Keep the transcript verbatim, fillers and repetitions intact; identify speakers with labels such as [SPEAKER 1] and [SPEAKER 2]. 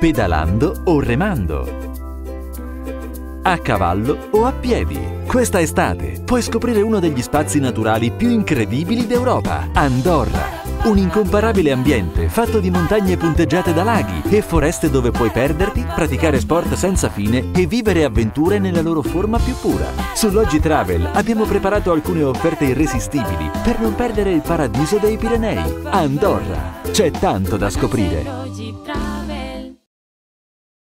[SPEAKER 1] pedalando o remando, a cavallo o a piedi. Questa estate puoi scoprire uno degli spazi naturali più incredibili d'Europa, Andorra. Un incomparabile ambiente fatto di montagne punteggiate da laghi e foreste dove puoi perderti, praticare sport senza fine e vivere avventure nella loro forma più pura. Su Loggi Travel abbiamo preparato alcune offerte irresistibili per non perdere il paradiso dei Pirenei. Andorra. C'è tanto da scoprire.